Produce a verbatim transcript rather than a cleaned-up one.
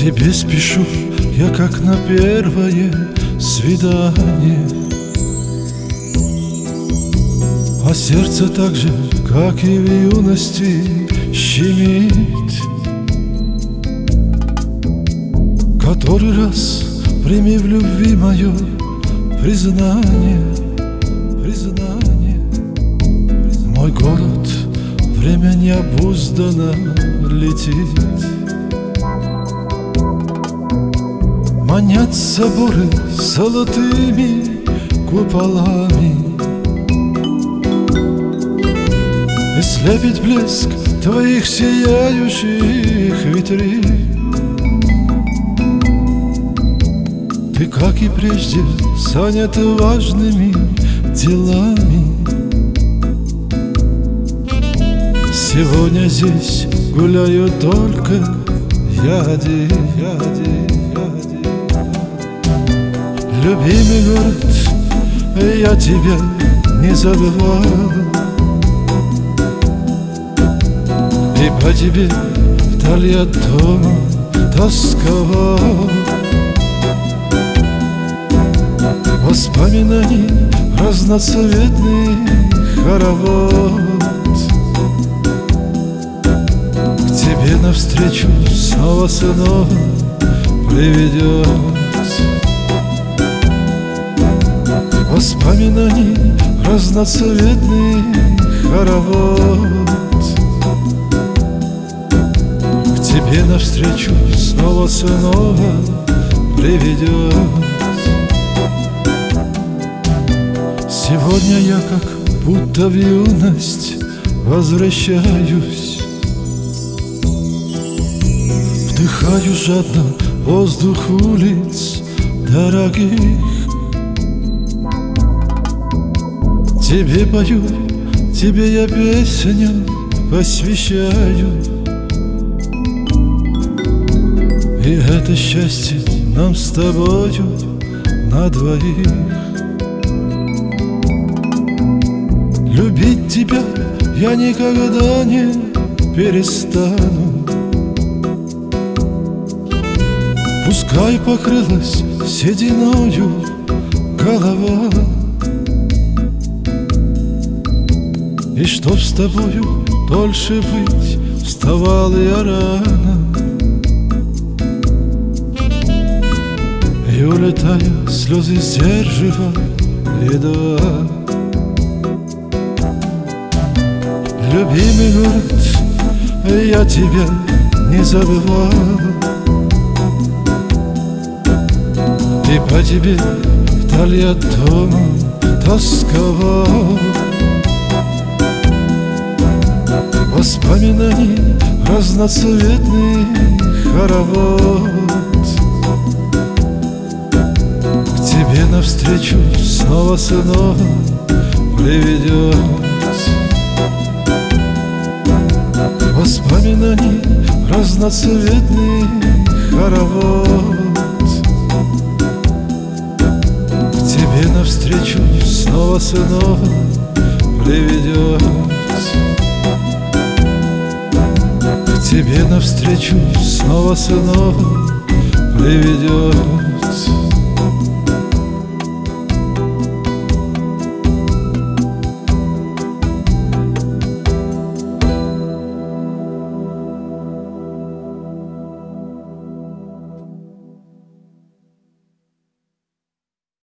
тебе спешу я, как на первое свидание, а сердце так же, как и в юности, щемит. Который раз прими в любви мое признание, признание. Мой голод, время необузданно летит. Манят соборы золотыми куполами, и слепит блеск твоих сияющих витрин. Ты, как и прежде, занят важными делами. Сегодня здесь гуляю только я один, я один, я один. Любимый город, я тебя не забывал, и по тебе вдали от дома тосковал. Воспоминаний разноцветный хоровод к тебе навстречу снова снова приведет. Воспоминаний разноцветный хоровод к тебе навстречу снова снова приведет. Сегодня я как будто в юность возвращаюсь, вдыхаю жадно воздух улиц дорогих. Тебе пою, тебе я песню посвящаю, и это счастье нам с тобою на двоих. Любить тебя я никогда не перестану, пускай покрылась сединою голова, и чтоб с тобою дольше быть, вставал я рано, и, улетая, слезы сдерживал едва. Любимый город, я тебя не забывал, и по тебе вдали от дома тосковал. Воспоминаний разноцветный хоровод к тебе навстречу снова снова приведет. Воспоминаний разноцветный хоровод к тебе навстречу снова снова приведет. К тебе навстречу снова снова приведет.